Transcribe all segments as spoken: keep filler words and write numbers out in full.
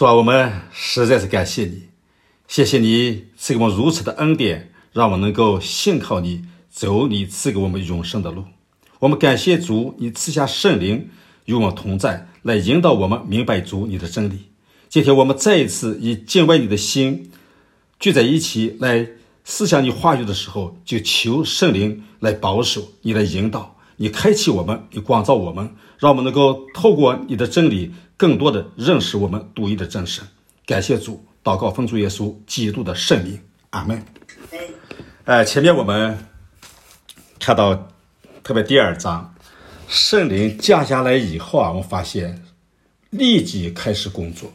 主啊，我们实在是感谢你，谢谢你赐给我们如此的恩典，让我们能够信靠你，走你赐给我们永生的路。我们感谢主，你赐下圣灵与我们同在，来引导我们明白主你的真理。今天我们再一次以敬畏你的心聚在一起，来思想你话语的时候，就求圣灵来保守，你来引导，你开启我们，你光照我们，让我们能够透过你的真理更多的认识我们独一的真神。感谢主，祷告奉主耶稣基督的圣名，阿门。呃，前面我们看到特别第二章，圣灵降下来以后啊，我们发现立即开始工作。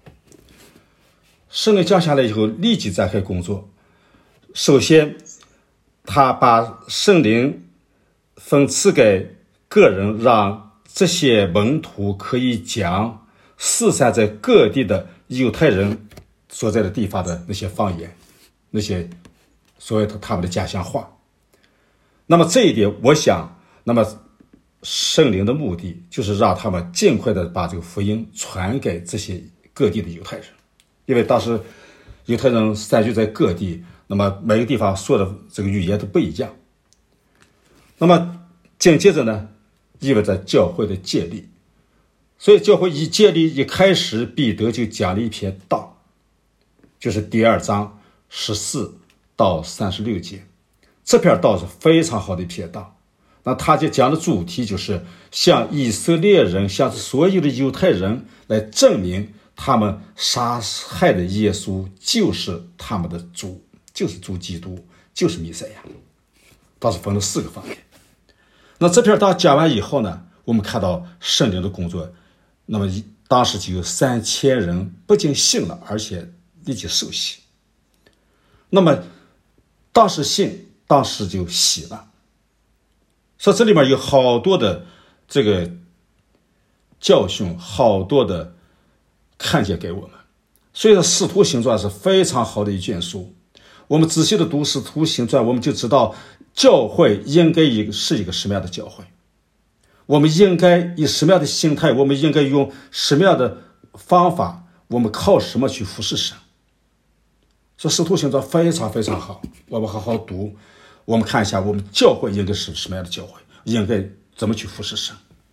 圣灵降下来以后立即展开工作。首先他把圣灵分赐给个人，让这些门徒可以讲四散在各地的犹太人所在的地方的那些方言，那些所谓的他们的家乡话。那么这一点我想，那么圣灵的目的就是让他们尽快的把这个福音传给这些各地的犹太人。因为当时犹太人散居在各地，那么每个地方说的这个语言都不一样。那么紧接着呢，意味着教会的建立。所以教会一建立一开始，彼得就讲了一篇道，就是第二章十四到三十六节。这篇道是非常好的一篇道。那他就讲的主题就是向以色列人，向所有的犹太人来证明他们杀害的耶稣就是他们的主，就是主基督，就是弥赛亚。倒是分了四个方面。那这篇道讲完以后呢，我们看到圣灵的工作，那么当时就有三千人不仅信了，而且立即受洗。那么当时信，当时就洗了。说这里面有好多的这个教训，好多的看见给我们。所以说使徒行传是非常好的一卷书。我们仔细的读使徒行传，我们就知道教会应该是一个什么样的教会，我们应该以什么样的心态，我们应该用什么样的方法，我们靠什么去服侍神。所以使徒行传非常非常好，我们好好读，我们看一下我们教会应该是什么样的教会，应该怎么去服侍神。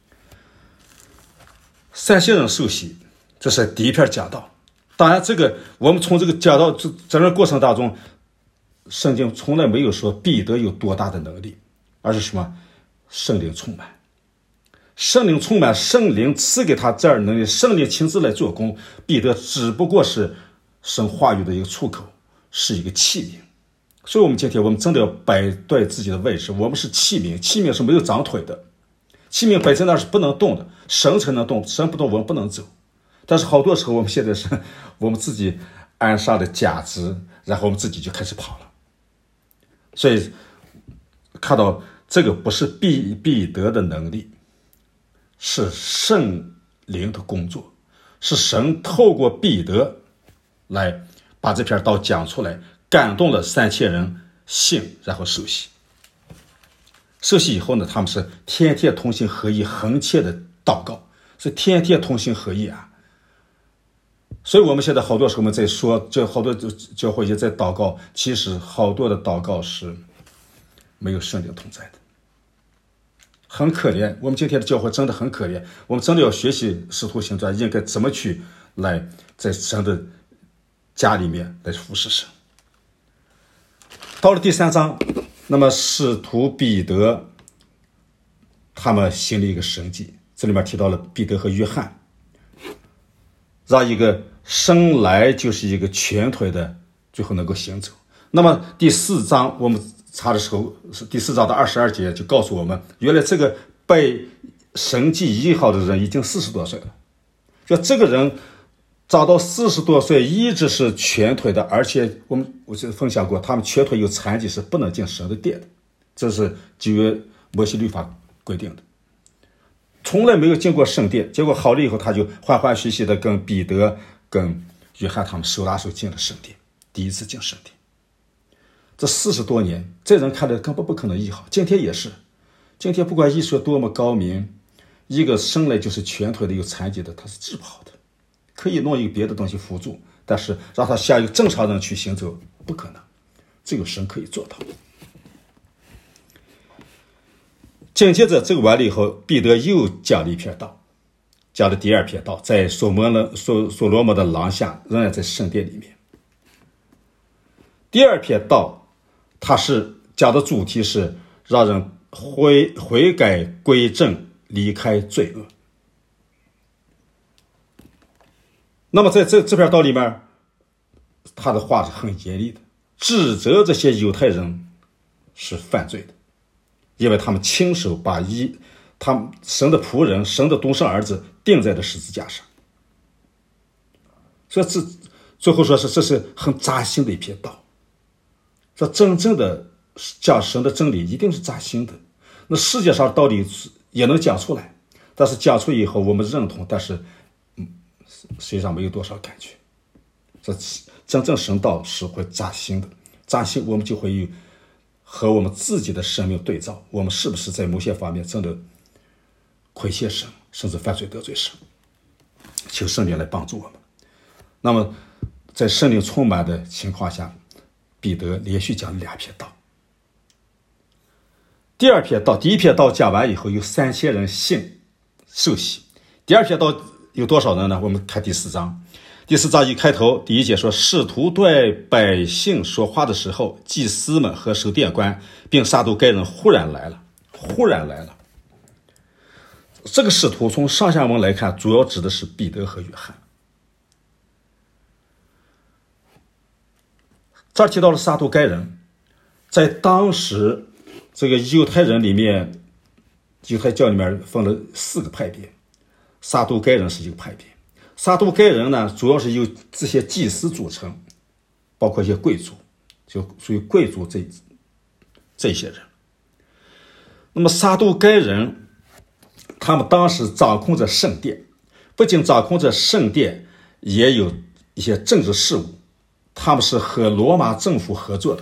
三千人受洗，这是第一篇讲道。当然这个我们从这个讲道整个过程当中，圣经从来没有说彼得有多大的能力，而是什么？圣灵充满，圣灵充满，圣灵赐给他这样的能力，圣灵亲自来做工。彼得只不过是神话语的一个出口，是一个器皿。所以我们今天我们真的要摆对自己的位置，我们是器皿，器皿是没有长腿的，器皿本身那是不能动的，神才能动，神不动我们不能走。但是好多时候我们现在是我们自己安上的价值，然后我们自己就开始跑了。所以看到这个不是彼彼得的能力，是圣灵的工作，是神透过彼得来把这篇道讲出来，感动了三千人信，然后受洗。受洗以后呢，他们是天天同心合一，恒切的祷告，是天天同心合一啊。所以我们现在好多时候我们在说，就好多教会也在祷告，其实好多的祷告是没有圣灵同在的，很可怜。我们今天的教会真的很可怜，我们真的要学习使徒行传，应该怎么去来在神的家里面来服侍神。到了第三章，那么使徒彼得他们行了一个神迹，这里面提到了彼得和约翰，让一个生来就是一个瘸腿的最后能够行走。那么第四章我们查的时候，是第四章的二十二节就告诉我们，原来这个被神迹医好的人已经四十多岁了。就这个人长到四十多岁一直是瘸腿的，而且我们我就分享过，他们瘸腿有残疾是不能进神的殿的，这是旧约摩西律法规定的。从来没有进过圣殿，结果好了以后，他就欢欢喜喜的跟彼得跟约翰他们手拉手进了圣殿，第一次进圣殿。这四十多年，这人看来根本不可能医好，今天也是。今天不管医术多么高明，一个生来就是瘸腿的有残疾的，他是治不好的。 可以弄一个别的东西辅助，但是让他像一个正常人去行走，不可能，只有神可以做到。紧接着这个完了以后，彼得又讲了一篇道，讲了第二篇道，在所罗门所所罗门的廊下，仍然在圣殿里面。第二篇道，它是讲的主题是让人悔悔改归正，离开罪恶。那么在这这篇道里面，他的话是很严厉的，指责这些犹太人是犯罪的，因为他们亲手把一他们神的仆人、神的独生儿子钉在了十字架上。所以这最后说是这是很扎心的一篇道。说真正的讲神的真理一定是扎心的，那世界上道理也能讲出来，但是讲出以后我们认同，但是嗯，实际上没有多少感觉。这真正神道是会扎心的，扎心我们就会有和我们自己的生命对照，我们是不是在某些方面真的亏欠神，甚至犯罪得罪神。求圣灵来帮助我们。那么在圣灵充满的情况下，彼得连续讲了两篇道。第二篇道，第一篇道讲完以后，有三千人信受洗。第二篇道有多少人呢？我们看第四章。第四章一开头，第一节说，使徒对百姓说话的时候，祭司们和守殿官并撒都该人忽然来了，忽然来了。这个使徒从上下文来看，主要指的是彼得和约翰。这儿提到了撒都该人，在当时这个犹太人里面，犹太教里面分了四个派别，撒都该人是一个派别。撒都该人呢，主要是由这些祭司组成，包括一些贵族，就属于贵族这这些人。那么撒都该人，他们当时掌控着圣殿，不仅掌控着圣殿，也有一些政治事务，他们是和罗马政府合作的。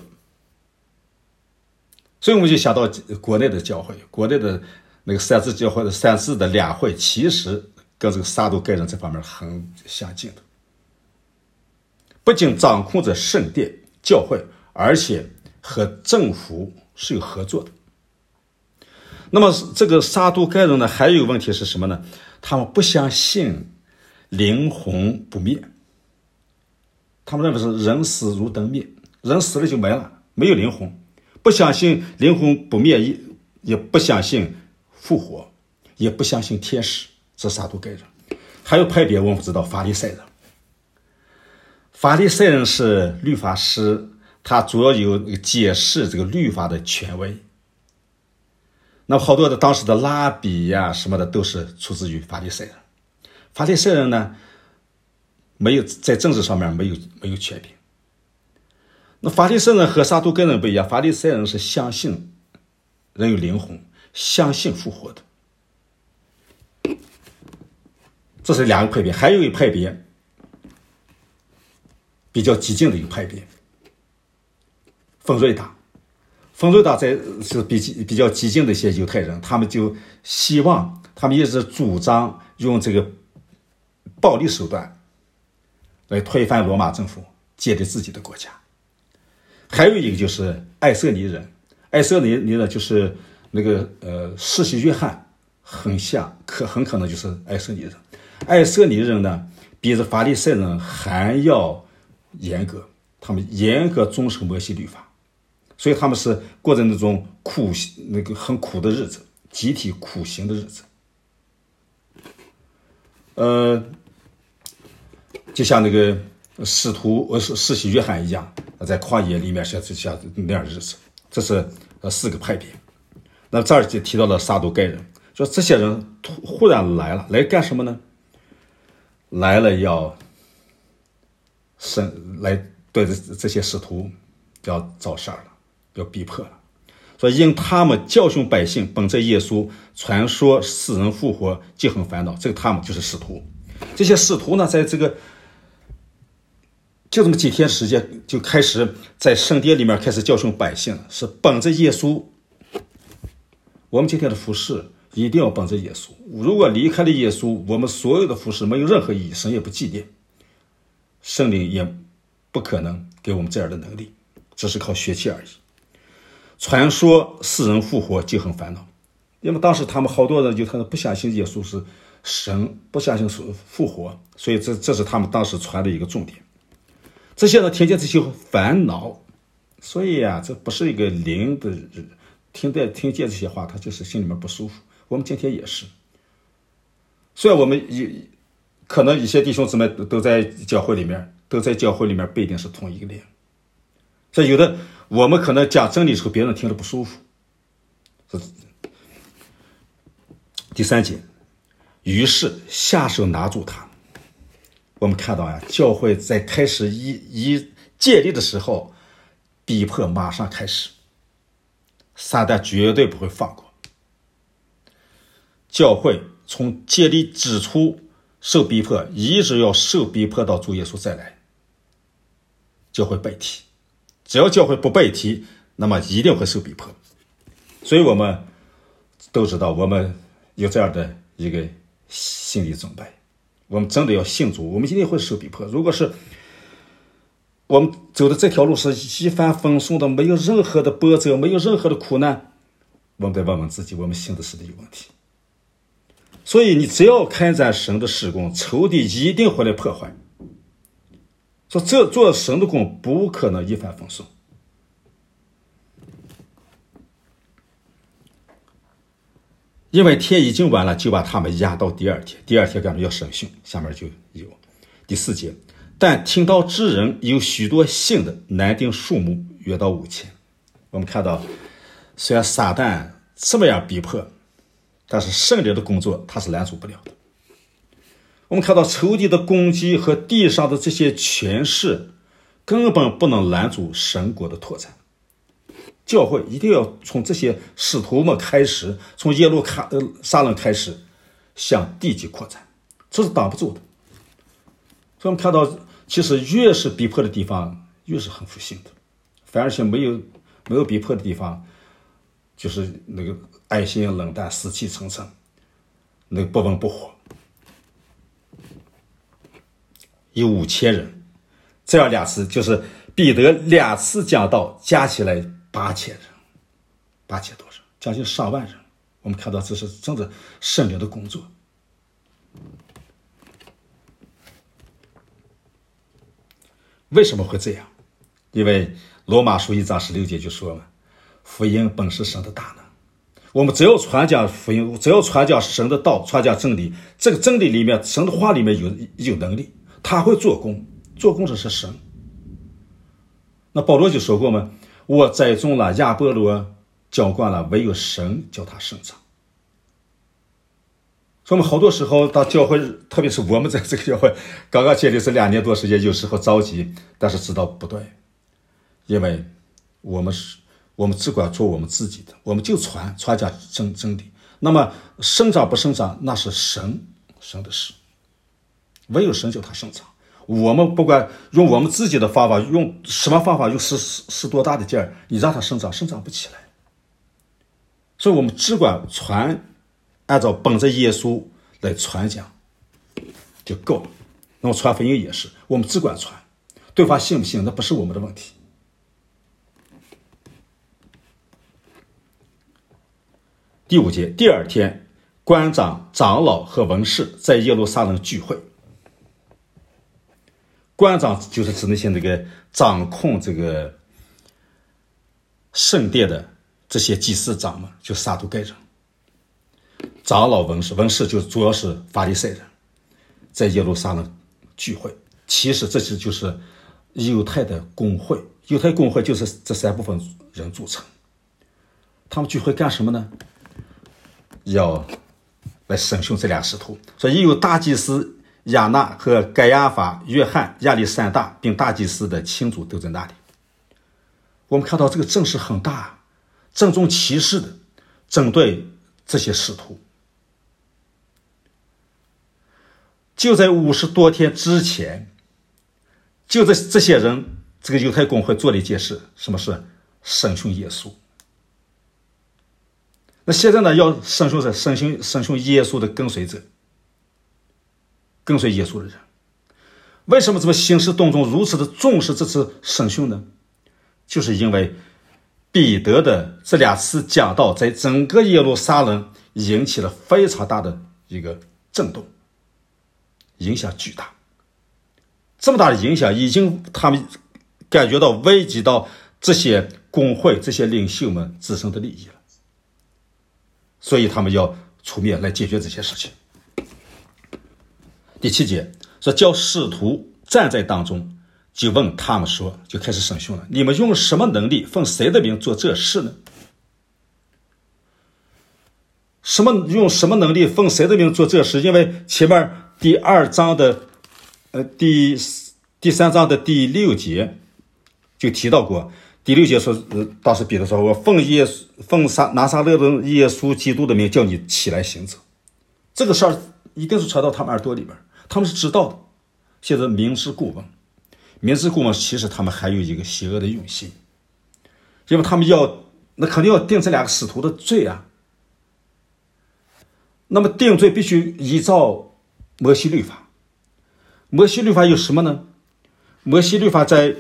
所以我们就想到国内的教会，国内的那个三自教会的三自的两会，其实跟这个撒都该人这方面很相近的。不仅掌控着圣殿教会，而且和政府是有合作的。那么这个撒都该人呢，还有一个问题是什么呢？他们不相信灵魂不灭，他们认为是人死如灯灭，人死了就没了，没有灵魂，不相信灵魂不灭，也也不相信复活，也不相信天使，这撒都该人。还有派别我们不知道，法利赛人。法利赛人是律法师，他主要有解释这个律法的权威。那么好多的当时的拉比呀、啊、什么的都是出自于法利赛人。法利赛人呢，没有在政治上面没有没有权柄。那法利赛人和撒都该人不一样，法利赛人是相信人有灵魂，相信复活的。这是两个派别，还有一个派别比较激进的一个派别，锋锐党。锋锐党在是比比较激进的一些犹太人，他们就希望，他们一直主张用这个暴力手段来推翻罗马政府，建立自己的国家。还有一个就是爱色尼人，爱色尼人就是那个呃施洗约翰很像，可很可能就是爱色尼人。爱色尼人呢，比这法利赛人还要严格，他们严格遵守摩西律法，所以他们是过着那种苦那个很苦的日子，集体苦行的日子。呃，就像那个使徒呃施洗约翰一样，在旷野里面像像那样日子。这是呃四个派别。那这儿就提到了撒都该人，说这些人忽然来了，来干什么呢？来了要审来对着这些使徒要造事儿了，要逼迫了。说因他们教训百姓，本着耶稣传说死人复活，记恨烦恼。这个他们就是使徒。这些使徒呢，在这个就这么几天时间，就开始在圣殿里面开始教训百姓，是本着耶稣。我们今天的服事一定要帮着耶稣。如果离开了耶稣，我们所有的服事没有任何意义，神也不纪念，圣灵也不可能给我们这样的能力，只是靠血气而已。传说死人复活就很烦恼，因为当时他们好多人就可能不相信耶稣是神，不相信复活，所以这这是他们当时传的一个重点。这些人听见这些烦恼，所以啊，这不是一个灵的人，听见听见这些话，他就是心里面不舒服。我们今天也是，虽然我们一可能一些弟兄姊妹都在教会里面，都在教会里面不一定是同一个灵，所以有的我们可能讲真理的时候，别人听着不舒服。第三节，于是下手拿住他。我们看到呀，教会在开始一一建立的时候，逼迫马上开始，撒旦绝对不会放过。教会从建立之初受逼迫，一直要受逼迫到主耶稣再来。教会背题，只要教会不背题，那么一定会受逼迫。所以我们都知道，我们有这样的一个心理准备，我们真的要信主，我们一定会受逼迫。如果是我们走的这条路是一帆风顺的，没有任何的波折，没有任何的苦难，我们得问问自己，我们信的是的有问题。所以你只要开展神的事工，仇敌一定会来破坏。说这做神的工不可能一帆风顺，因为天已经晚了，就把他们压到第二天。第二天他们要审讯，下面就有第四节。但听到之人有许多信的，难定数目，约到五千。我们看到，虽然撒旦这么样逼迫，但是圣灵的工作他是拦阻不了的。我们看到仇敌的攻击和地上的这些权势，根本不能拦阻神国的拓展。教会一定要从这些使徒们开始，从耶路撒冷开始向地极扩展，这是挡不住的。所以我们看到，其实越是逼迫的地方，越是很复兴的；反而且没有没有逼迫的地方，就是那个爱心冷淡、死气沉沉，那个不温不火。有五千人，这样两次就是彼得两次讲道，加起来八千人，八千多人，将近上万人。我们看到这是真的圣灵的工作。为什么会这样？因为罗马书一章十六节就说嘛，福音本是神的大能。我们只要传讲福音，只要传讲神的道，传讲真理，这个真理里面，神的话里面有有能力，他会做工，做工者是神。那保罗就说过嘛，我栽种了，亚波罗浇灌了，唯有神叫他生长。所以我们好多时候到教会，特别是我们在这个教会刚刚建立这两年多时间，有时候着急，但是知道不对，因为我们是我们只管做我们自己的，我们就传传讲真真理。那么生长不生长，那是神神的事，唯有神叫他生长。我们不管用我们自己的方法，用什么方法，用使使多大的劲儿，你让它生长，生长不起来。所以我们只管传，按照本着耶稣来传讲就够了。那么传福音也是，我们只管传，对方信不信那不是我们的问题。第五节，第二天，官长、长老和文士在耶路撒冷聚会。官长就是指那些那个掌控这个圣殿的这些祭司长们，就撒都该人。长老、文士，文士就主要是法利赛人，在耶路撒冷聚会。其实这是就是犹太的公会，犹太公会就是这三部分人组成。他们聚会干什么呢？要来审讯这俩使徒。所以也有大祭司亚那和盖亚法、约翰、亚历山大并大祭司的亲族都在那里。我们看到这个阵势很大，郑重其事的针对这些使徒。就在五十多天之前，就在这些人，这个犹太公会做了一件事，什么事？审讯耶稣。 那现在呢，要圣雄是圣雄圣雄耶稣的跟随者，跟随耶稣的人。为什么这么兴师动众，如此的重视这次圣雄呢？就是因为彼得的这两次讲道在整个耶路撒冷引起了非常大的一个震动，影响巨大。这么大的影响，已经他们感觉到危及到这些公会、这些领袖们自身的利益了，所以他们要出面来解决这些事情。第七节说，叫使徒站在当中，就问他们说，就开始审讯了，你们用什么能力奉谁的名做这事呢？什么用什么能力奉谁的名做这事？因为前面第二章的呃第第三章的第六节就提到过，第六节说，呃、当时彼得说，我奉耶稣奉撒拿撒勒人耶稣基督的名叫你起来行走。这个事儿一定是传到他们耳朵里边，他们是知道的，现在明知故问。明知故问，其实他们还有一个邪恶的用心，因为他们要那肯定要定这两个使徒的罪啊。那么定罪必须依照摩西律法。摩西律法有什么呢？摩西律法在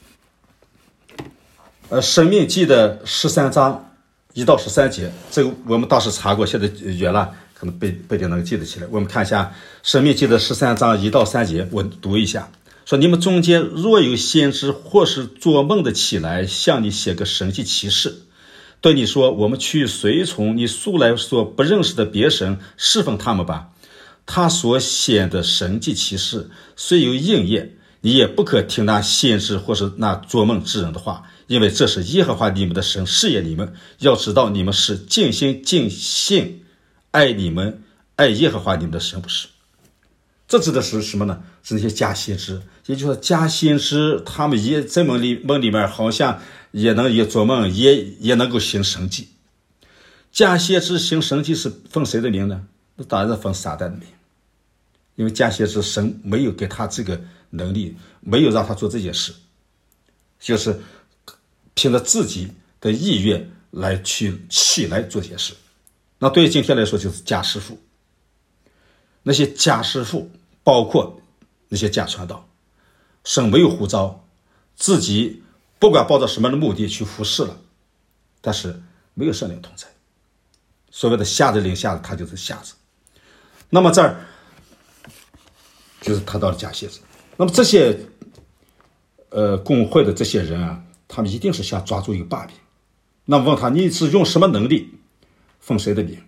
呃申命记的十三章一到十三节，这个我们当时查过，现在远了，可能不不一定能记得起来。我们看一下申命记的十三章一到三节，我读一下。说，你们中间若有先知或是做梦的起来，向你写个神迹奇事，对你说，我们去随从你素来所不认识的别神，侍奉他们吧。他所显的神迹奇事虽有应验，你也不可听那先知或是那做梦之人的话，因为这是耶和华你们的神试验你们，要知道你们是尽心尽性爱你们爱耶和华你们的神，不是。这指的是什么呢？是那些假先知，也就是说假先知他们也在梦里梦里面好像也能也做梦，也也能够行神迹。假先知行神迹是奉谁的名呢？那当然是奉撒旦的名，因为假先知神没有给他这个能力，没有让他做这件事，就是凭着自己的意愿来去起来做这些事。那对于今天来说，就是假师傅。那些假师傅，包括那些假传道，神没有呼召，自己不管抱着什么样的目的去服侍了，但是没有圣灵同在。所谓的瞎子领瞎子，他就是瞎子。那么这儿就是谈到了假先知。那么这些呃公会的这些人啊，他们一定是想抓住一个把柄。那么问他，你是用什么能力奉谁的名？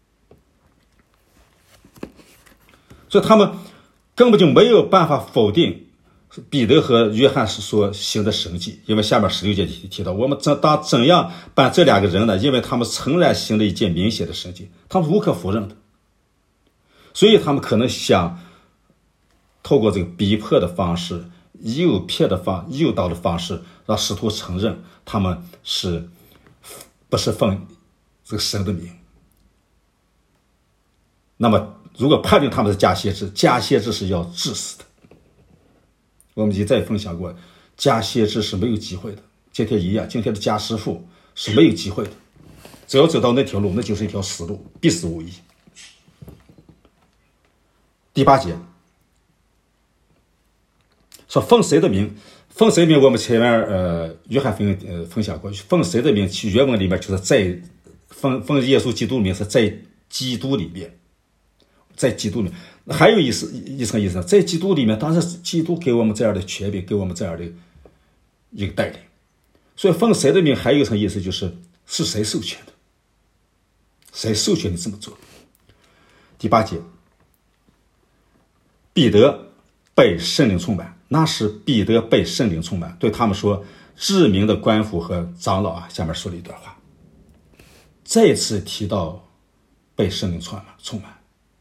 所以他们根本就没有办法否定彼得和约翰所行的神迹，因为下面十六节提到，我们怎当怎样办这两个人呢？因为他们诚然行了一件明显的神迹，他们无可否认的，所以他们可能想透过这个逼迫的方式、诱骗的方、诱导的方式，让使徒承认他们是不是奉这个神的名。那么如果判定他们是假先知，假先知是要治死的。我们已经再分享过，假先知是没有机会的。今天一样，今天的假师傅是没有机会的。只要走到那条路，那就是一条死路，必死无疑。第八节说奉谁的名？奉谁名？我们前面呃约翰分呃分享过，奉谁的名？其原文里面就是在奉奉耶稣基督的名，是在基督里面。在基督里面还有一思一层意思，在基督里面，当然是基督给我们这样的权柄，给我们这样的一个带领。所以奉谁的名还有一层意思，就是是谁授权的，谁授权你这么做。第八节，彼得被圣灵充满，那是彼得被圣灵充满，对他们说，知名的官府和长老啊，下面说了一段话，再次提到被圣灵充满充满。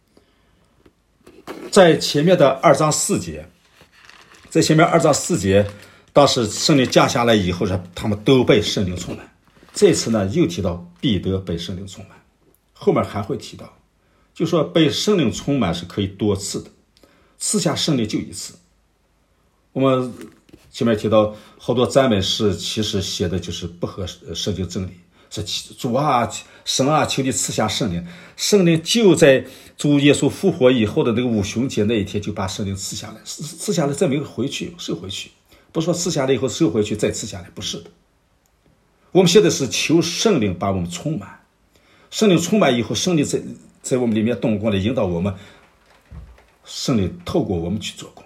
在前面的二章四节，在前面二章四节，当时圣灵降下来以后，他们都被圣灵充满。这次呢，又提到彼得被圣灵充满，后面还会提到，就说被圣灵充满是可以多次的，赐下圣灵就一次。我们前面提到好多赞美诗，其实写的就是不合圣经真理， 说主啊，神啊，求你赐下圣灵。圣灵就在主耶稣复活以后的那个五旬节那一天，就把圣灵赐下来，赐下来再没有回去，收回去。不是说赐下来以后收回去再赐下来，不是的。我们现在是求圣灵把我们充满，圣灵充满以后，圣灵在在我们里面动工来引导我们，圣灵透过我们去做工。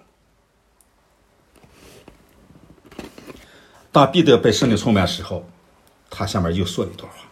当彼得被圣灵充满时候，他下面又说了一段话。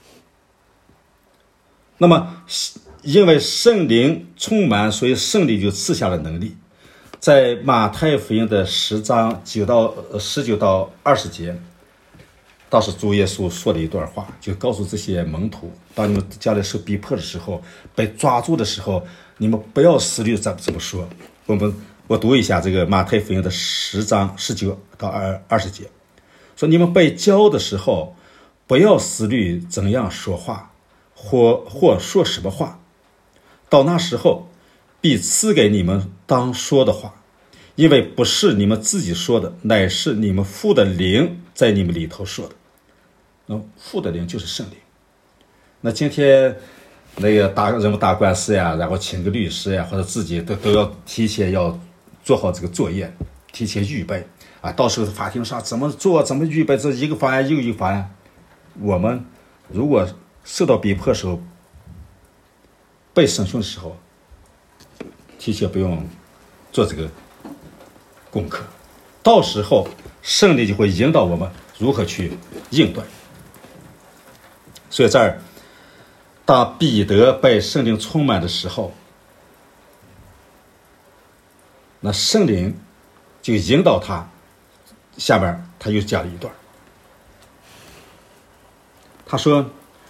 那么因为圣灵充满，所以圣灵就赐下了能力。在马太福音的十章九到十九到二十节，当时主耶稣说了一段话，就告诉这些门徒，当你们将来受逼迫的时候，被抓住的时候，你们不要思虑怎怎么说。我们我读一下这个马太福音的十章十九到二二十节，说你们被教的时候，不要思虑怎样说话，或或说什么话，到那时候必赐给你们当说的话，因为不是你们自己说的，乃是你们父的灵在你们里头说的。那父的灵就是圣灵。那今天那个打人们打官司呀，然后请个律师呀，或者自己都都要提前要做好这个作业，提前预备啊，到时候法庭上怎么做，怎么预备，这一个方案又一个方案。我们如果受到逼迫的时候，被审讯的时候，提前不用做这个功课，到时候圣灵就会引导我们如何去应对。所以这儿，当彼得被圣灵充满的时候，那圣灵就引导他。下面他又讲了一段，他说：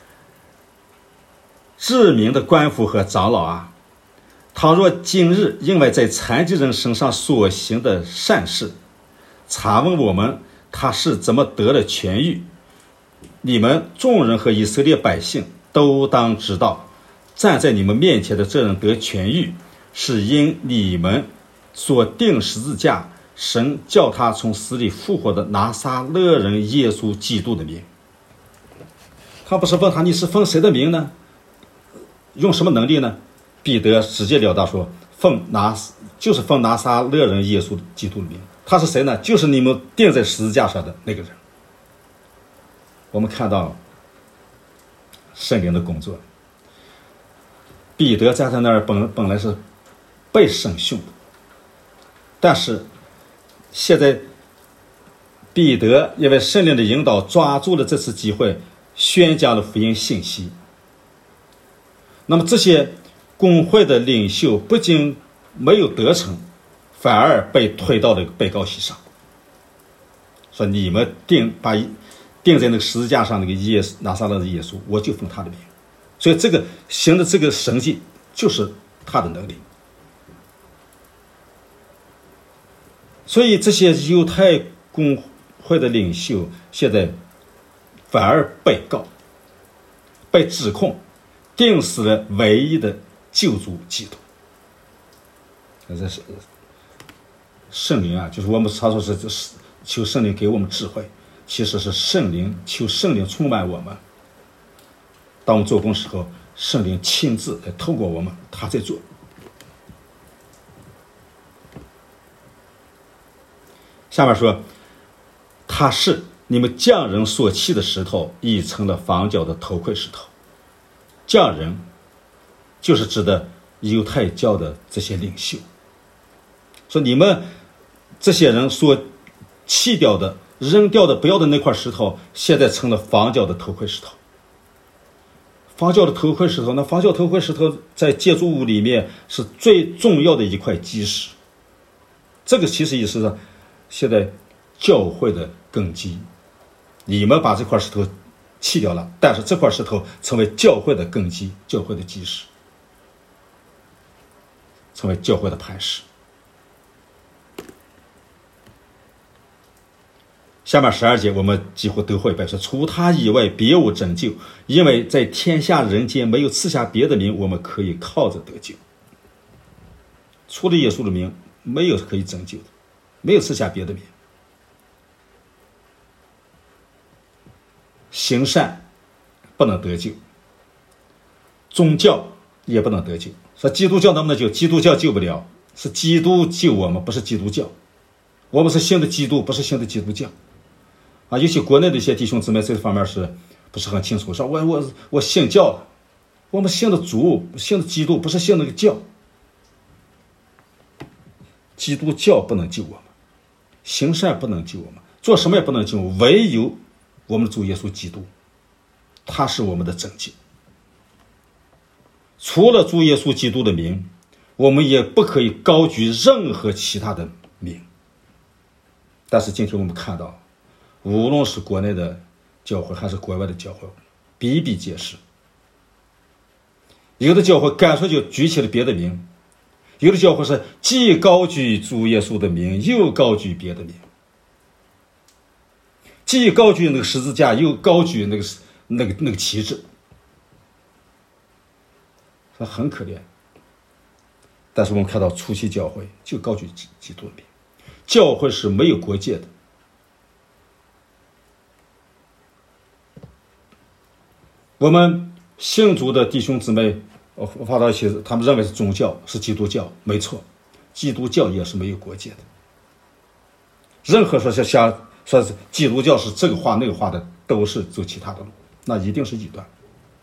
知名的官府和长老啊，倘若今日因为在残疾人身上所行的善事，查问我们他是怎么得了痊愈，你们众人和以色列百姓都当知道，站在你们面前的这人得痊愈，是因你们所钉十字架，神叫他从死里复活的拿撒勒人耶稣基督的名。他不是问他你是奉谁的名呢？用什么能力呢？彼得直截了当说，奉拿就是奉拿撒勒人耶稣基督的名。他是谁呢？就是你们钉在十字架上的那个人。我们看到圣灵的工作，彼得在他那儿本本来是被审讯的，但是现在彼得因为圣灵的引导，抓住了这次机会，宣讲了福音信息。那么这些公会的领袖不仅没有得逞，反而被推到了被告席上，说你们钉把钉在那个十字架上那个耶稣拿撒勒的耶稣，我就奉他的名。所以这个行的这个神迹就是他的能力。所以这些犹太公会的领袖现在反而被告，被指控钉死了唯一的救主基督。这是圣灵啊，就是我们常说是求圣灵给我们智慧，其实是圣灵求圣灵充满我们。当我们做工时候，圣灵亲自来透过我们，他在做。下面说，他是你们匠人所弃的石头，已成了房角的头盔石头。匠人就是指的犹太教的这些领袖，说你们这些人所弃掉的、扔掉的、不要的那块石头，现在成了房角的头盔石头。房角的头盔石头，那房角头盔石头在建筑物里面是最重要的一块基石。这个其实也是现在教会的根基。你们把这块石头弃掉了，但是这块石头成为教会的根基，教会的基石，成为教会的磐石。下面十二节我们几乎都会背，说除他以外别无拯救，因为在天下人间没有赐下别的名，我们可以靠着得救。除了耶稣的名，没有可以拯救的，没有赐下别的名。行善不能得救，宗教也不能得救。说基督教能不能救？基督教救不了，是基督救我们，不是基督教。我们是信的基督，不是信的基督教。啊，尤其国内的一些弟兄姊妹这方面是不是很清楚？说我我我信教了，我们信的主，信的基督，不是信那个教。基督教不能救我们，行善不能救我们，做什么也不能救我们，唯有我们的主耶稣基督，他是我们的拯救。除了主耶稣基督的名，我们也不可以高举任何其他的名。但是今天我们看到，无论是国内的教会还是国外的教会，比比皆是。有的教会干脆就举起了别的名，有的教会是既高举主耶稣的名，又高举别的名，既高举那个十字架，又高举那个那个那个旗帜，他很可怜。但是我们看到初期教会就高举基督的名，教会是没有国界的。我们信主的弟兄姊妹我发到一起，他们认为是宗教，是基督教，没错，基督教也是没有国界的。任何说是像说是基督教是这个话那个话的，都是走其他的路，那一定是异端。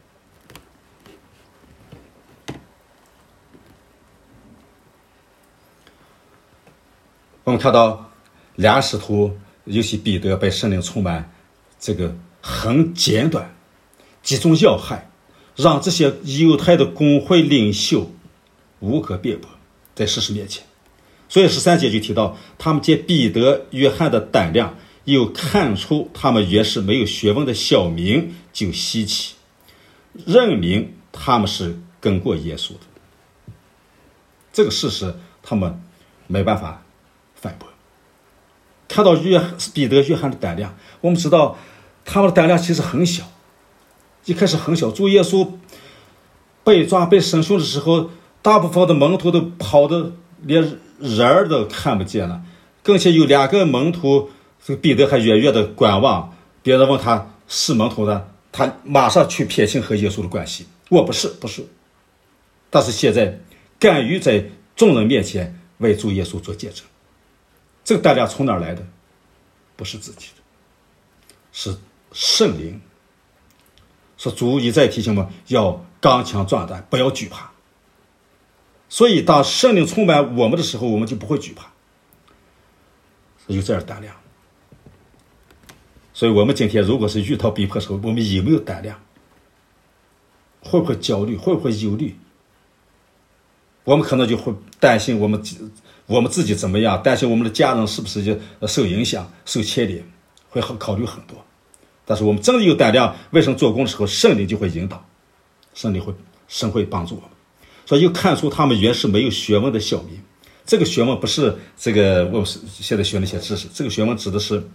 我们看到俩使徒，尤其彼得被圣灵充满，这个很简短，集中要害，让这些犹太的公会领袖无可辩驳，在事实面前。所以十三节就提到，他们见彼得、约翰的胆量，又看出他们原是没有学问的小民，就稀奇，认明他们是跟过耶稣的。这个事实他们没办法反驳。看到约彼得、约翰的胆量，我们知道他们的胆量其实很小，一开始很小。主耶稣被抓被审讯的时候，大部分的门徒都跑的连人都看不见了，更且有两个门徒，这个彼得还远远的观望，别人问他是门徒的，他马上去撇清和耶稣的关系，我不是不是。但是现在敢于在众人面前为主耶稣做见证，这个胆量从哪儿来的？不是自己的，是圣灵。说主一再提醒我们要刚强壮胆，不要惧怕。所以当圣灵充满我们的时候，我们就不会惧怕，有这样的胆量。所以我们今天如果是遇到逼迫的时候，我们有没有胆量？会不会焦虑？会不会忧虑？我们可能就会担心我们我们自己怎么样，担心我们的家人是不是就受影响、受牵连，会考虑很多。但是我们真的有胆量为神做工的时候，圣灵就会引导，圣灵会神会帮助我们。所以又看出他们原是没有学问的小民。这个学问不是这个我们现在学那些知识，这个学问指的是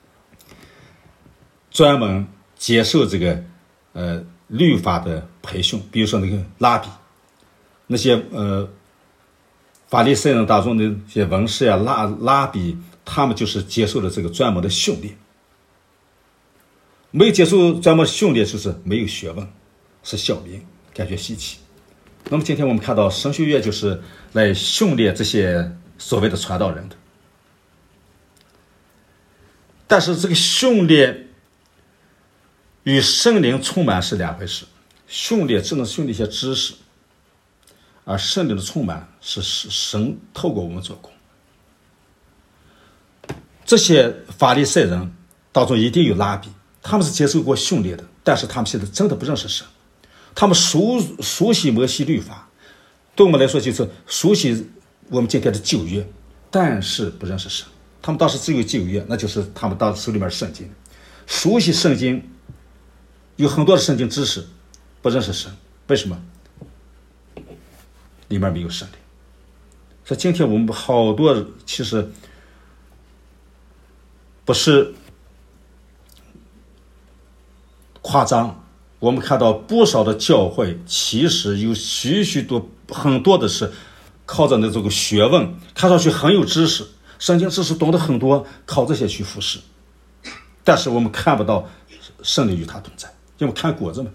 专门接受这个呃律法的培训，比如说那个拉比，那些呃法利赛人当中的一些文士啊、拉拉比，他们就是接受了这个专门的训练。没有接受专门训练，就是没有学问，是小民，感觉稀奇。那么今天我们看到神学院就是来训练这些所谓的传道人的，但是这个训练与圣灵充满是两回事。训练只能训练一些知识，而圣灵的充满是神透过我们做工。这些法利赛人当中一定有拉比，他们是接受过训练的，但是他们现在真的不认识神。他们熟熟悉摩西律法，对我们来说就是熟悉我们今天的旧约，但是不认识神。他们当时只有旧约，那就是他们当时手里面圣经，熟悉圣经，有很多的圣经知识，不认识神。为什么？里面没有圣灵。所以今天我们好多其实不是夸张，我们看到不少的教会其实有许许多很多的是靠着那这个学问，看上去很有知识，圣经知识懂得很多，靠这些去服侍，但是我们看不到圣灵与他同在， 要么看果子嘛。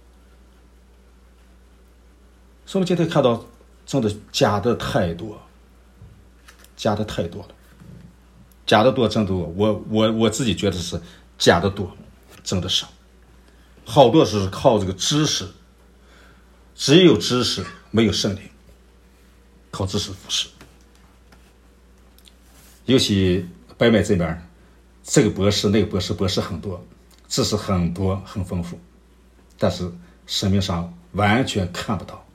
所以我们今天看到真的假的太多，假的太多了，假的多，真的多。我我我自己觉得是假的多，真的少。好多是靠这个知识，只有知识没有圣灵，靠知识服侍。尤其北美这边，这个博士那个博士博士很多，知识很多很丰富，但是生命上完全看不到。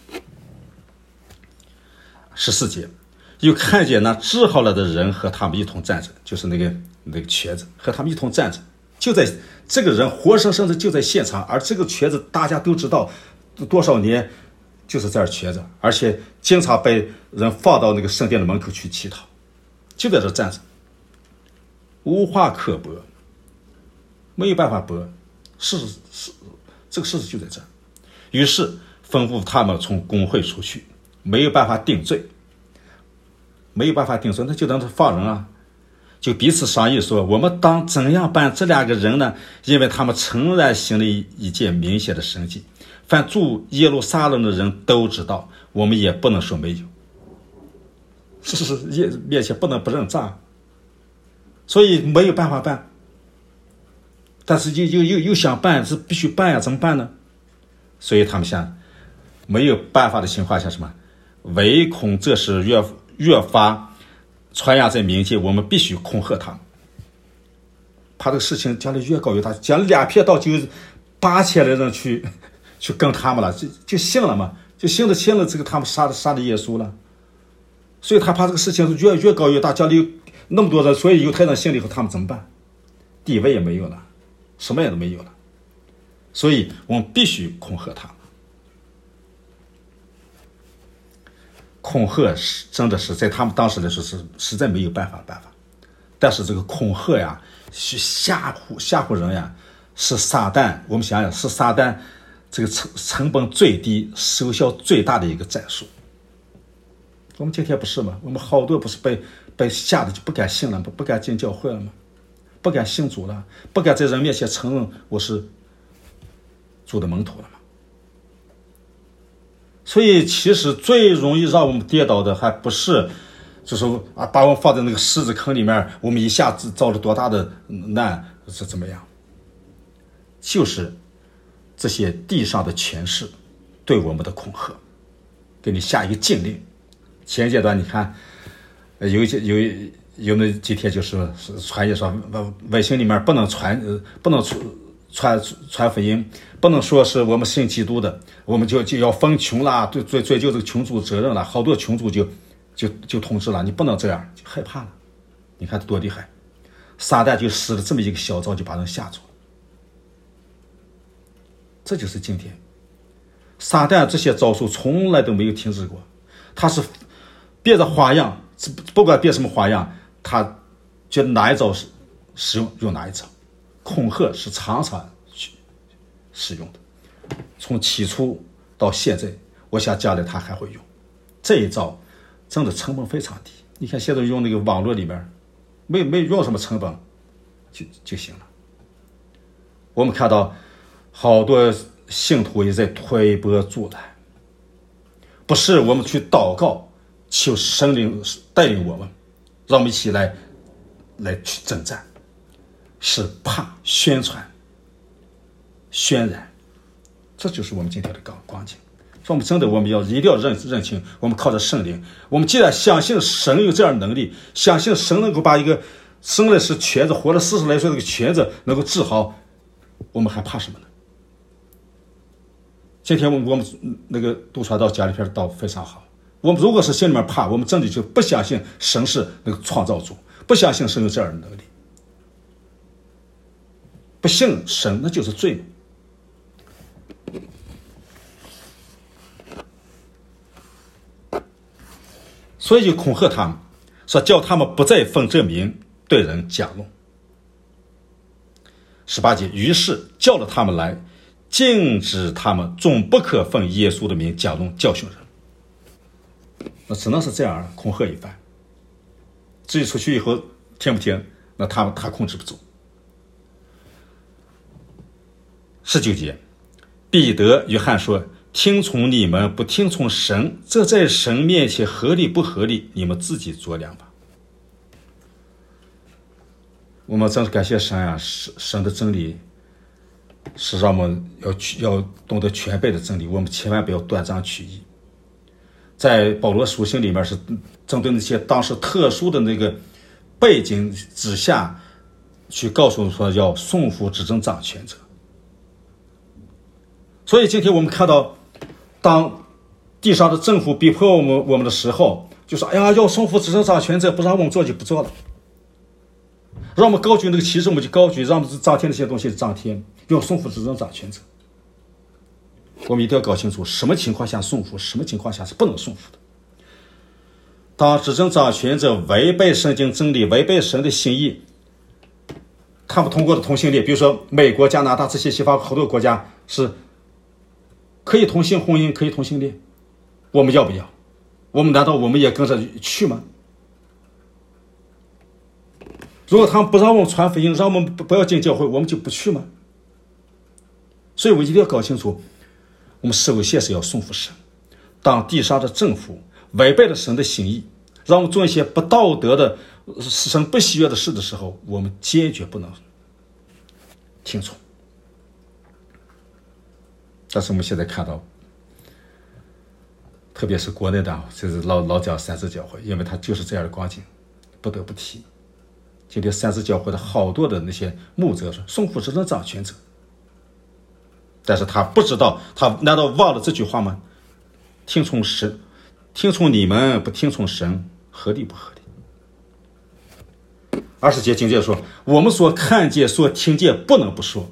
十四节，又看见那治好了的人和他们一同站着，就是那个那个瘸子和他们一同站着，就在这个人活生生的就在现场，而这个瘸子大家都知道多少年就是在这儿瘸着，而且经常被人放到那个圣殿的门口去乞讨，就在这站着，无话可驳，没有办法驳，事实是这个事实就在这儿。于是吩咐他们从公会出去，没有办法定罪，没有办法定罪，那就让他放人啊。就彼此商议说，我们当怎样办这两个人呢？因为他们诚然行了一件明显的神迹，凡住耶路撒冷的人都知道，我们也不能说没有。是是是，面前不能不认账，所以没有办法办。但是又又又又想办，是必须办呀，怎么办呢？所以他们想，没有办法的情况下，什么？唯恐这是越越发传扬在民间，我们必须恐吓他们，怕这个事情将来越搞越大，讲两片道就八千的人去去跟他们了，就就信了嘛，就信了信了这个他们杀的杀的耶稣了，所以他怕这个事情越越搞越大，将来有那么多人，所以犹太人信了以后，他们怎么办？地位也没有了，什么也都没有了，所以我们必须恐吓他们。恐吓是真的是在他们当时来说是实在没有办法办法，但是这个恐吓呀，去吓唬吓唬人呀，是撒旦，我们想想是撒旦这个成成本最低、收效最大的一个战术。我们今天不是吗？我们好多不是被被吓得就不敢信了，不不敢进教会了吗？不敢信主了，不敢在人面前承认我是主的门徒了吗？所以其实最容易让我们跌倒的还不是就是啊把我们放在那个狮子坑里面，我们一下子遭了多大的难是怎么样，就是这些地上的权势对我们的恐吓，给你下一个禁令。前阶段你看有一些有有那几天就是传言说外星里面不能传不能传传福音，不能说是我们信基督的，我们就就要分穷啦，对追追究这个穷族责任了。好多穷族就就就通知了，你不能这样，就害怕了。你看多厉害，撒旦就使了这么一个小招，就把人吓住了。这就是今天撒旦这些招数从来都没有停止过，他是变着花样，不管变什么花样，他觉得哪一招是使用用哪一招。恐吓是常常去使用的，从起初到现在，我想将来他还会用这一招，真的成本非常低。你看现在用那个网络里面，没没用什么成本就就行了。我们看到好多信徒也在推波助澜，不是我们去祷告求神灵带领我们，让我们一起来来去征战，是怕宣传渲染，这就是我们今天的光景。所以我们真的我们要一定要认认清，我们靠着圣灵，我们既然相信神有这样的能力，相信神能够把一个生来是瘸子活了四十来岁的瘸子能够治好，我们还怕什么呢？今天我们我们那个杜传道家里边道非常好，我们如果是心里面怕，我们真的就不相信神是那个创造主，不相信神有这样的能力，不信神那就是罪。所以就恐吓他们，说叫他们不再奉这名对人讲论。十八节，于是叫了他们来，禁止他们总不可奉耶稣的名讲论教训人。那只能是这样恐吓一番。至于出去以后听不听，那他们他控制不住。十十九节，彼得、约翰说：“听从你们，不听从神，这在神面前合理不合理？你们自己酌量吧。”我们真是感谢神啊！神的真理是让我们要去要懂得全备的真理，我们千万不要断章取义。在保罗书信里面是针对那些当时特殊的那个背景之下，去告诉说要顺服执政掌权者。所以今天我们看到，当地上的政府逼迫我们我们的时候，就说：“哎呀，要顺服执政掌权者，不让我们做就不做了。让我们高举那个旗帜，我们就高举；让我们张贴那些东西就张贴。要顺服执政掌权者。”我们一定要搞清楚什么情况下顺服，什么情况下是不能顺服的。当执政掌权者违背圣经真理，违背神的心意，他们通过的同性恋，比如说美国、加拿大这些西方好多国家是可以同性婚姻，可以同性恋，我们要不要？我们难道我们也跟着去吗？如果他们不让我们传福音，让我们不要进教会，我们就不去吗？所以我一定要搞清楚，我们首先是要顺服神。当地上的政府违背了神的心意，让我们做一些不道德的、神不喜悦的事的时候，我们坚决不能听从。但是我们现在看到，特别是国内的，就是老老讲三自教会，因为它就是这样的光景，不得不提。今天三自教会的好多的那些牧者说顺服执政掌权者，但是他不知道，他难道忘了这句话吗？听从神，听从你们，不听从神，合理不合理？二十节经节说，我们所看见、所听见，不能不说。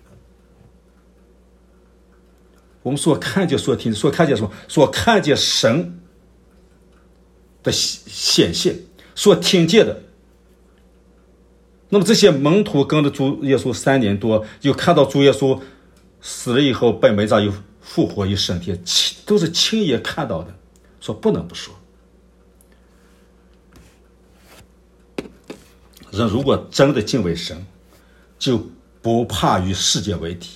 我们所看见、所听、所看见什么？所看见神的显现，所听见的。那么这些门徒跟着主耶稣三年多，又看到主耶稣死了以后被埋葬又复活又升天，都是亲眼看到的，说不能不说。人如果真的敬畏神，就不怕与世界为敌。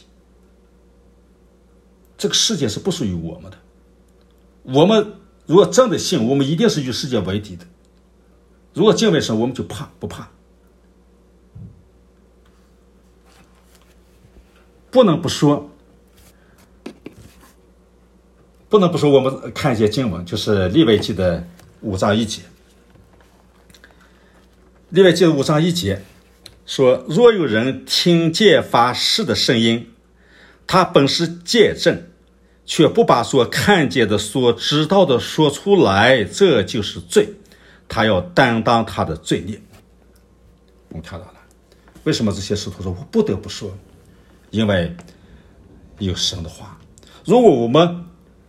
这个世界是不属于我们的，我们如果真的信，我们一定是与世界为敌的。如果敬畏神，我们就怕不怕。不能不说，不能不说，我们看一些经文，就是利未记的五章一节。利未记的五章一节说：若有人听见发誓的声音，他本是见证，却不把所看见的、所知道的说出来，这就是罪，他要担当他的罪孽。我们看到了，为什么这些使徒说我不得不说？因为有神的话。如果我们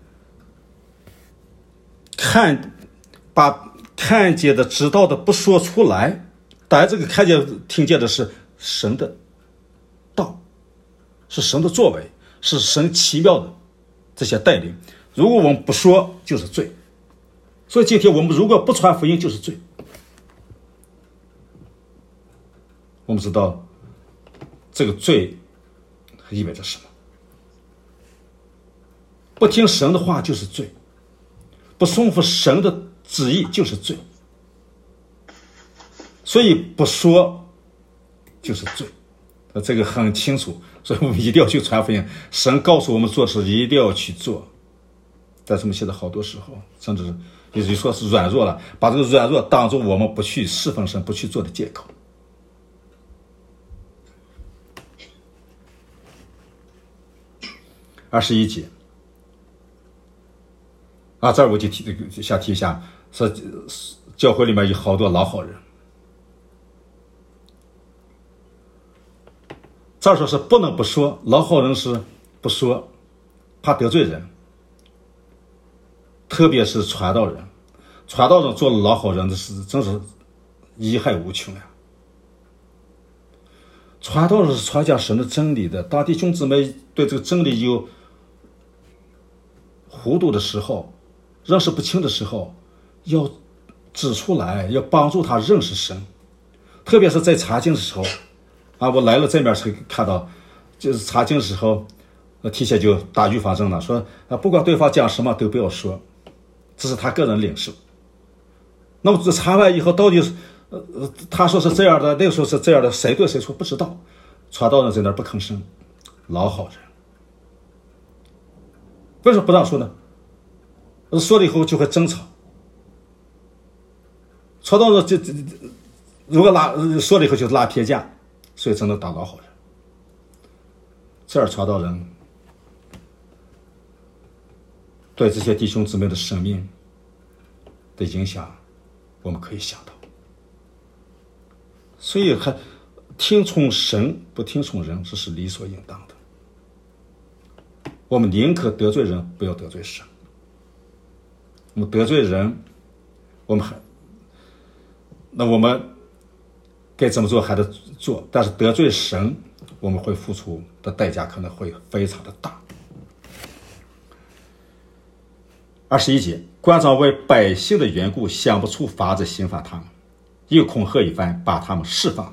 看把看见的、知道的不说出来，当然这个看见、听见的是神的道，是神的作为，是神奇妙的这些带领。如果我们不说，就是罪。所以今天我们如果不传福音，就是罪。我们知道这个罪意味着什么？不听神的话就是罪，不顺服神的旨意就是罪。所以不说就是罪，这个很清楚。所以我们一定要去传福音，神告诉我们做事一定要去做。但是我们现在好多时候甚至也就说是软弱了，把这个软弱当作我们不去侍奉神、不去做的借口。二十一节啊，这儿我就提想提一下，说教会里面有好多老好人。这儿说是不能不说，老好人是不说，怕得罪人，特别是传道人，传道人做了老好人的事，真是贻害无穷呀。传道人是传讲神的真理的，当弟兄姊妹对这个真理有糊涂的时候，认识不清的时候，要指出来，要帮助他认识神。特别是在查经的时候啊，我来了这面才看到， 就是查经的时候，提前就打预防针了，说啊，不管对方讲什么都不要说，这是他个人领受。那么这查完以后，到底呃他说是这样的，那个时候是这样的，谁对谁错不知道。传道人在那儿不吭声，老好人。为什么不让说呢？说了以后就会争吵。传道人就如果拉说了以后就拉偏架，所以只能当老好人。这样传道人对这些弟兄姊妹的生命的影响，我们可以想到。所以还听从神不听从人，这是理所应当的。我们宁可得罪人，不要得罪神。我们得罪人，我们还那我们该怎么做还得做，但是得罪神，我们会付出的代价可能会非常的大。二十一节，官长为百姓的缘故想不出法子刑罚他们，又恐吓一番，把他们释放了。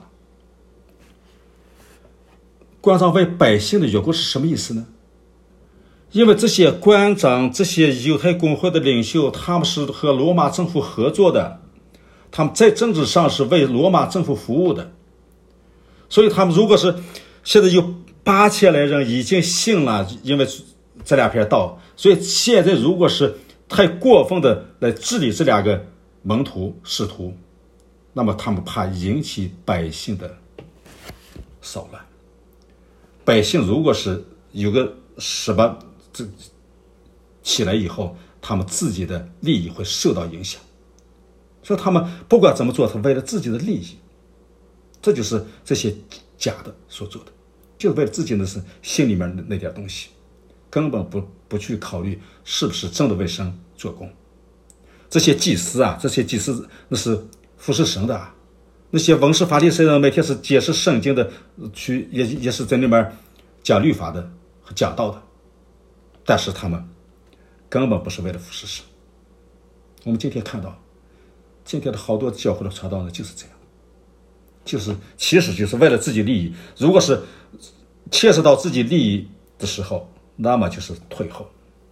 官长为百姓的缘故是什么意思呢？因为这些官长，这些犹太公会的领袖，他们是和罗马政府合作的，他们在政治上是为罗马政府服务的，所以他们如果是现在有八千来人已经信了，因为这两篇道，所以现在如果是太过分的来治理这两个门徒使徒，那么他们怕引起百姓的骚乱。百姓如果是有个什么这起来以后，他们自己的利益会受到影响，所以他们不管怎么做，他为了自己的利益，这就是这些假的所做的，就是为了自己的是心里面的那点东西，根本不不去考虑是不是真的为神做工。这些祭司啊，这些祭司那是服侍神的啊，那些文士法利赛人每天是解释圣经的，去也也是在那边讲律法的和讲道的，但是他们根本不是为了服侍神。我们今天看到今天的好多教会的传道人就是这样，就是其实就是为了自己利益，如果是牵涉到自己利益的时候，那么就是退后。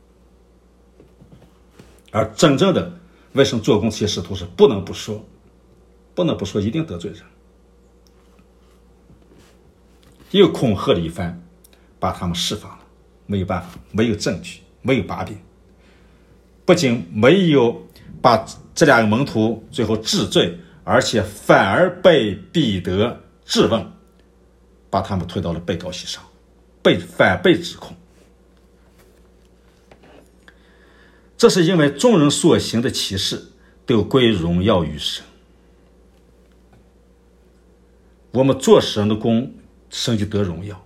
而真正的为神做工这些使徒是不能不说，不能不说，一定得罪人。又恐吓了一番，把他们释放了，没有办法，没有证据，没有把柄，不仅没有把这两个门徒最后治罪，而且反而被彼得质问，把他们推到了被告席上，被反被指控。这是因为众人所行的奇事都归荣耀于神。我们做神的工，神就得荣耀。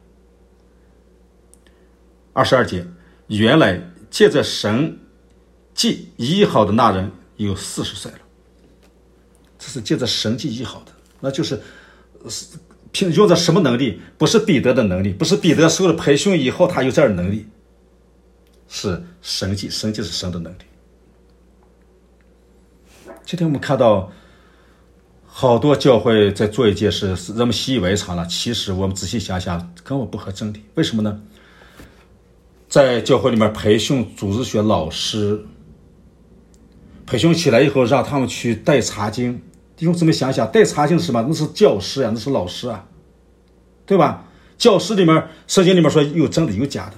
二十二节，原来借着神迹医好的那人有四十岁了。这是借着神迹医好的，那就是凭用着什么能力？不是彼得的能力，不是彼得受了培训以后他有这样的能力，是神迹，神迹是神的能力。今天我们看到好多教会在做一件事，人们习以为常了，其实我们仔细想想根本不合真理。为什么呢？在教会里面培训组织学老师，培训起来以后让他们去带查经，弟兄姊妹想想，带查经是什么？那是教师啊，那是老师啊，对吧？教师里面圣经里面说有真的有假的。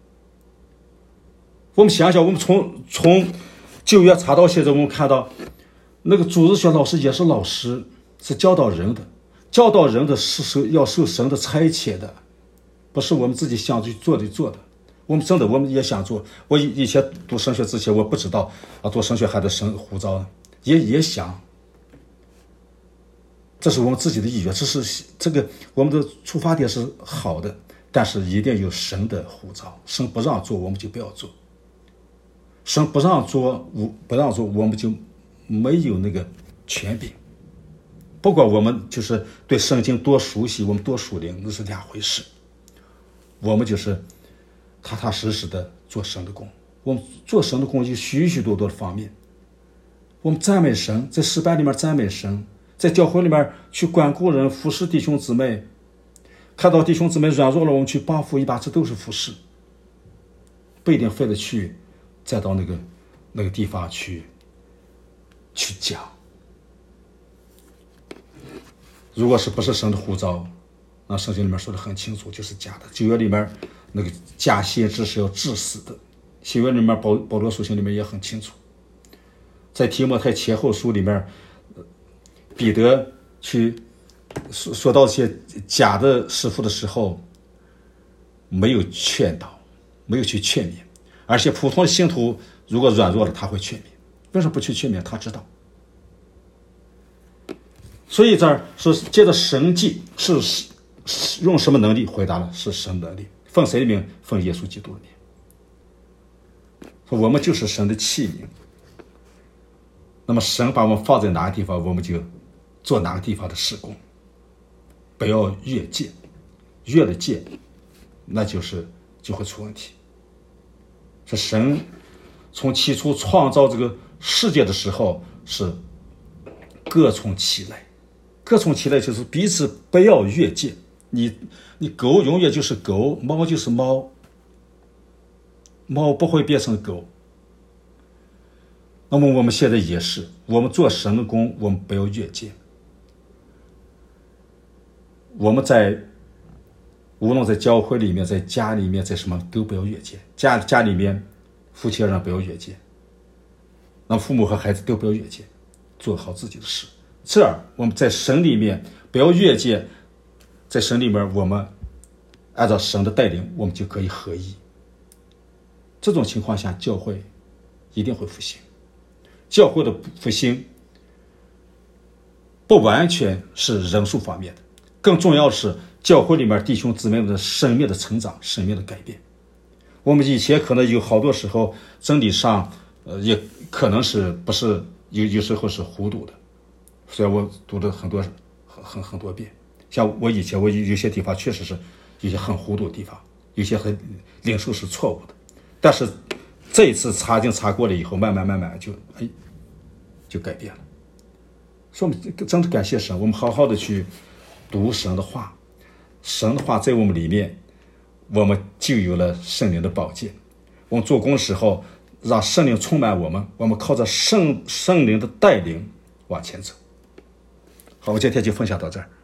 我们想想，我们从从旧约查到现在，我们看到那个组织学老师也是老师，是教导人的，教导人的是受要受神的差遣的，不是我们自己想去做的做的。我们真的我们也想做。我以前读神学之前，我不知道啊，读神学还得神呼召呢，也也想。这是我们自己的意愿，这是这个我们的出发点是好的，但是一定有神的呼召，神不让做，我们就不要做。神不让做，不让做，我们就没有那个权柄。不管我们就是对圣经多熟悉，我们多属灵，那是两回事。我们就是踏踏实实的做神的工。我们做神的工有许许多多的方面。我们赞美神，在诗班里面赞美神，在教会里面去管顾人，服侍弟兄姊妹， 看到弟兄姊妹软弱了，我们去帮扶一把，这都是服侍，不一定非得去再到那个那个地方去去讲。如果是不是神的呼召，那圣经里面说的很清楚，就是假的。旧约里面那个假先知是要治死的，新约里面保保罗书信里面也很清楚。在提摩太前后书里面，彼得去说说到一些假的师傅的时候，没有劝导，没有去劝勉，而且普通的信徒如果软弱了，他会劝勉。为什么不去劝勉？他知道。所以这儿说借着神迹是用什么能力？回答了是神能力。奉谁的名？奉耶稣基督的名。我们就是神的器皿。那么神把我们放在哪个地方，我们就做哪个地方的事工，不要越界，越了界，那就是就会出问题。是神从起初创造这个世界的时候是各从其来，各从其来就是彼此不要越界。你你狗永远就是狗，猫就是猫，猫不会变成狗。那么我们现在也是，我们做神的工，我们不要越界。我们在无论在教会里面，在家里面，在什么都不要越界。家家里面夫妻二人不要越界，那父母和孩子都不要越界，做好自己的事。这儿我们在神里面不要越界，在神里面我们按照神的带领，我们就可以合一。这种情况下，教会一定会复兴。教会的复兴不完全是人数方面的，更重要的是教会里面弟兄姊妹们的生命的成长，生命的改变。我们以前可能有好多时候真理上呃，也可能是不是有有时候是糊涂的，虽然我读了很多很很很多遍，像我以前我有些地方确实是有些很糊涂的地方，有些很领受是错误的，但是这一次查经查过了以后，慢慢慢慢就哎就改变了。所以我们真的感谢神，我们好好的去读神的话，神的话在我们里面，我们就有了圣灵的宝剑。我们做工的时候，让圣灵充满我们，我们靠着圣圣灵的带领往前走。好，我今天就分享到这儿。